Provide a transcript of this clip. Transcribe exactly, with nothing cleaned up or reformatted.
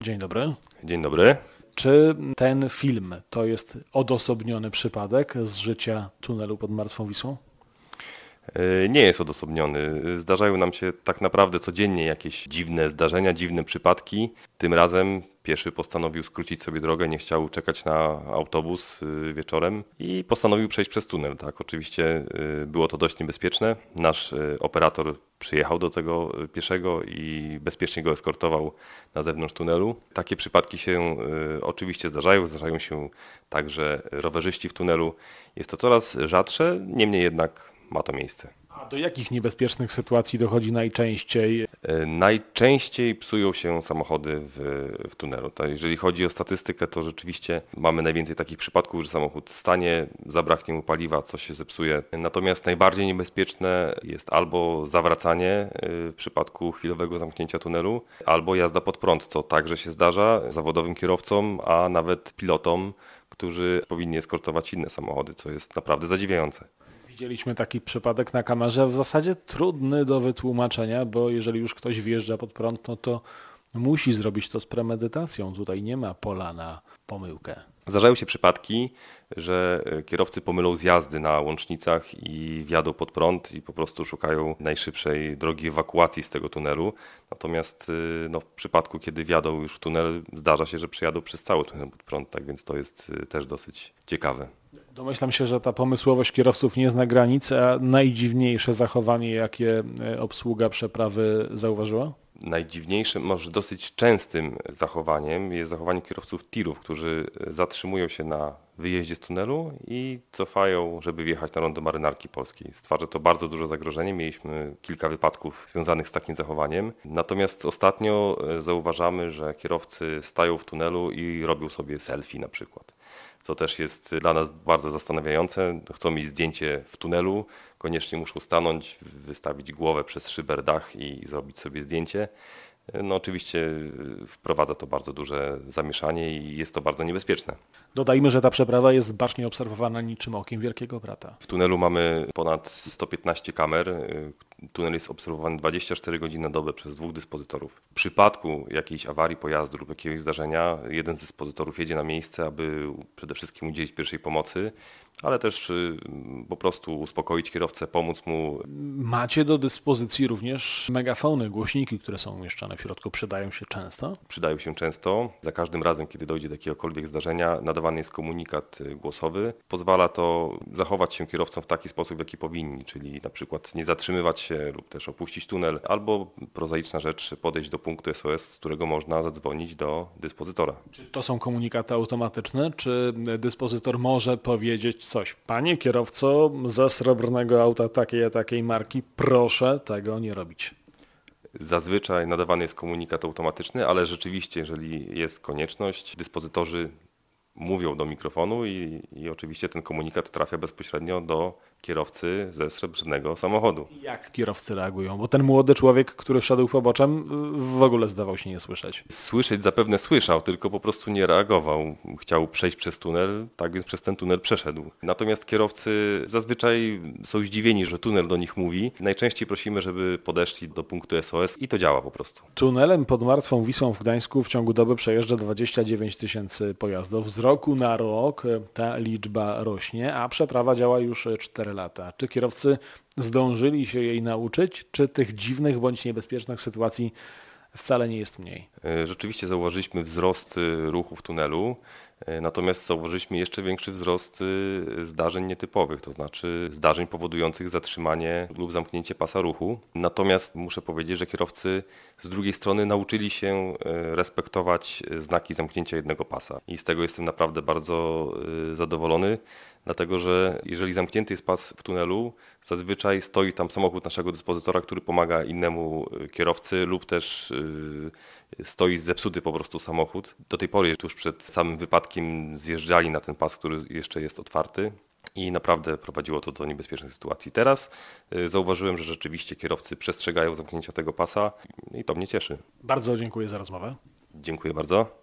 Dzień dobry. Dzień dobry. Czy ten film to jest odosobniony przypadek z życia tunelu pod Martwą Wisłą? Nie jest odosobniony. Zdarzają nam się tak naprawdę codziennie jakieś dziwne zdarzenia, dziwne przypadki. Tym razem pieszy postanowił skrócić sobie drogę, nie chciał czekać na autobus wieczorem i postanowił przejść przez tunel. Tak, oczywiście było to dość niebezpieczne. Nasz operator przyjechał do tego pieszego i bezpiecznie go eskortował na zewnątrz tunelu. Takie przypadki się oczywiście zdarzają. Zdarzają się także rowerzyści w tunelu. Jest to coraz rzadsze, niemniej jednak ma to miejsce. A do jakich niebezpiecznych sytuacji dochodzi najczęściej? Najczęściej psują się samochody w, w tunelu. To jeżeli chodzi o statystykę, to rzeczywiście mamy najwięcej takich przypadków, że samochód stanie, zabraknie mu paliwa, coś się zepsuje. Natomiast najbardziej niebezpieczne jest albo zawracanie w przypadku chwilowego zamknięcia tunelu, albo jazda pod prąd, co także się zdarza zawodowym kierowcom, a nawet pilotom, którzy powinni eskortować inne samochody, co jest naprawdę zadziwiające. Widzieliśmy taki przypadek na kamerze, w zasadzie trudny do wytłumaczenia, bo jeżeli już ktoś wjeżdża pod prąd, no to musi zrobić to z premedytacją. Tutaj nie ma pola na pomyłkę. Zdarzają się przypadki, że kierowcy pomylą zjazdy na łącznicach i wjadą pod prąd i po prostu szukają najszybszej drogi ewakuacji z tego tunelu. Natomiast no, w przypadku, kiedy wjadą już w tunel, zdarza się, że przejadą przez cały tunel pod prąd, tak więc to jest też dosyć ciekawe. Domyślam się, że ta pomysłowość kierowców nie zna granic, a najdziwniejsze zachowanie, jakie obsługa przeprawy zauważyła? Najdziwniejszym, może dosyć częstym zachowaniem jest zachowanie kierowców tirów, którzy zatrzymują się na wyjeździe z tunelu i cofają, żeby wjechać na rondo Marynarki Polskiej. Stwarza to bardzo duże zagrożenie. Mieliśmy kilka wypadków związanych z takim zachowaniem. Natomiast ostatnio zauważamy, że kierowcy stają w tunelu i robią sobie selfie na przykład, co też jest dla nas bardzo zastanawiające. Chcą mieć zdjęcie w tunelu, koniecznie muszą stanąć, wystawić głowę przez szyber dach i zrobić sobie zdjęcie. No oczywiście wprowadza to bardzo duże zamieszanie i jest to bardzo niebezpieczne. Dodajmy, że ta przeprawa jest bacznie obserwowana niczym okiem Wielkiego Brata. W tunelu mamy ponad sto piętnaście kamer. Tunel jest obserwowany dwadzieścia cztery godziny na dobę przez dwóch dyspozytorów. W przypadku jakiejś awarii pojazdu lub jakiegoś zdarzenia jeden z dyspozytorów jedzie na miejsce, aby przede wszystkim udzielić pierwszej pomocy, ale też po prostu uspokoić kierowcę, pomóc mu. Macie do dyspozycji również megafony, głośniki, które są umieszczone w środku. Przydają się często? Przydają się często. Za każdym razem, kiedy dojdzie do jakiegokolwiek zdarzenia, nadawany jest komunikat głosowy. Pozwala to zachować się kierowcom w taki sposób, w jaki powinni, czyli na przykład nie zatrzymywać się lub też opuścić tunel, albo prozaiczna rzecz, podejść do punktu S O S, z którego można zadzwonić do dyspozytora. Czy to są komunikaty automatyczne, czy dyspozytor może powiedzieć coś? Panie kierowco ze srebrnego auta takiej a takiej marki, proszę tego nie robić. Zazwyczaj nadawany jest komunikat automatyczny, ale rzeczywiście, jeżeli jest konieczność, dyspozytorzy mówią do mikrofonu i, i oczywiście ten komunikat trafia bezpośrednio do kierowcy ze srebrnego samochodu. Jak kierowcy reagują? Bo ten młody człowiek, który szedł poboczem, w ogóle zdawał się nie słyszeć. Słyszeć zapewne słyszał, tylko po prostu nie reagował. Chciał przejść przez tunel, tak więc przez ten tunel przeszedł. Natomiast kierowcy zazwyczaj są zdziwieni, że tunel do nich mówi. Najczęściej prosimy, żeby podeszli do punktu S O S i to działa po prostu. Tunelem pod Martwą Wisłą w Gdańsku w ciągu doby przejeżdża dwadzieścia dziewięć tysięcy pojazdów. Z roku na rok ta liczba rośnie, a przeprawa działa już cztery lata. Czy kierowcy zdążyli się jej nauczyć, czy tych dziwnych bądź niebezpiecznych sytuacji wcale nie jest mniej? Rzeczywiście zauważyliśmy wzrost ruchu w tunelu, natomiast zauważyliśmy jeszcze większy wzrost zdarzeń nietypowych, to znaczy zdarzeń powodujących zatrzymanie lub zamknięcie pasa ruchu. Natomiast muszę powiedzieć, że kierowcy z drugiej strony nauczyli się respektować znaki zamknięcia jednego pasa i z tego jestem naprawdę bardzo zadowolony. Dlatego, że jeżeli zamknięty jest pas w tunelu, zazwyczaj stoi tam samochód naszego dyspozytora, który pomaga innemu kierowcy lub też stoi zepsuty po prostu samochód. Do tej pory tuż przed samym wypadkiem zjeżdżali na ten pas, który jeszcze jest otwarty i naprawdę prowadziło to do niebezpiecznych sytuacji. Teraz zauważyłem, że rzeczywiście kierowcy przestrzegają zamknięcia tego pasa i to mnie cieszy. Bardzo dziękuję za rozmowę. Dziękuję bardzo.